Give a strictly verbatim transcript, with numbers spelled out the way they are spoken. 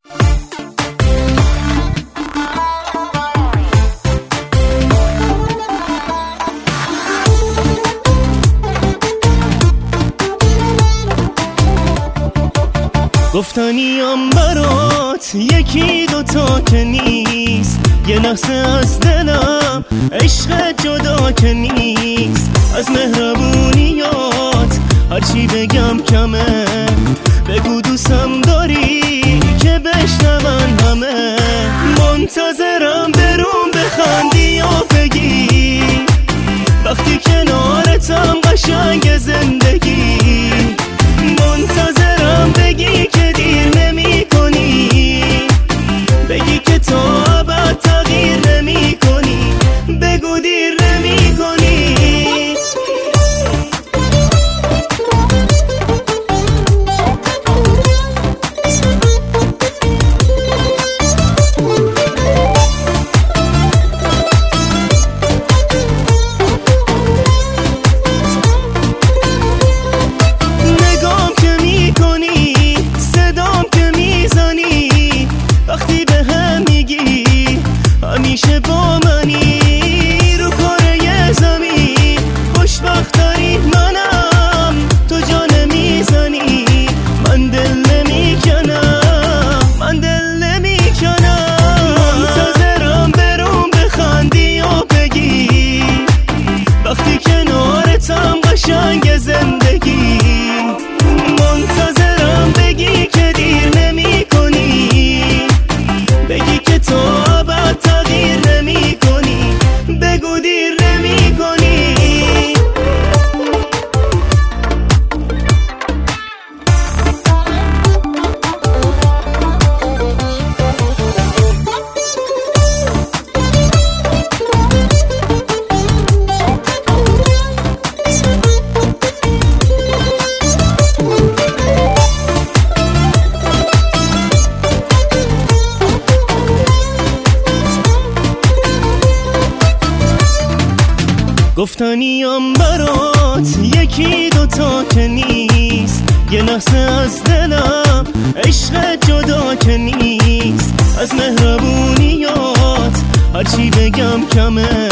گفتنیم برات یکی دوتا که نیست، یه لحظه از دلم عشق جدا که نیست. از مهربونیات هرچی بگم کمه، بگو دوستم داری که بشنون همه. منتظرم برون بخندی و بگی وقتی کنارتم قشنگ زندگی. منتظرم بگی که دیر نمی کنی، بگی که تا ابد تغییر نمی کنی، بگو دیر نمی کنی. همیشه با منی رو کره زمین، خوشبخت داری منم تو جان میزنی. من دل نمیکنم، من دل نمیکنم. منتظرم برون بخندی و بگی وقتی کنارتم قشنگ زندگی. منتظرم بگی که دیر نمی کنی، بگی که تو ابد تغییر نمی کنی، بگو دیر نمی کنی. گفتنیم برات یکی دوتا که نیست، یه لحظه از دلم عشق جدا که نیست. از مهربونیات هرچی بگم کمه،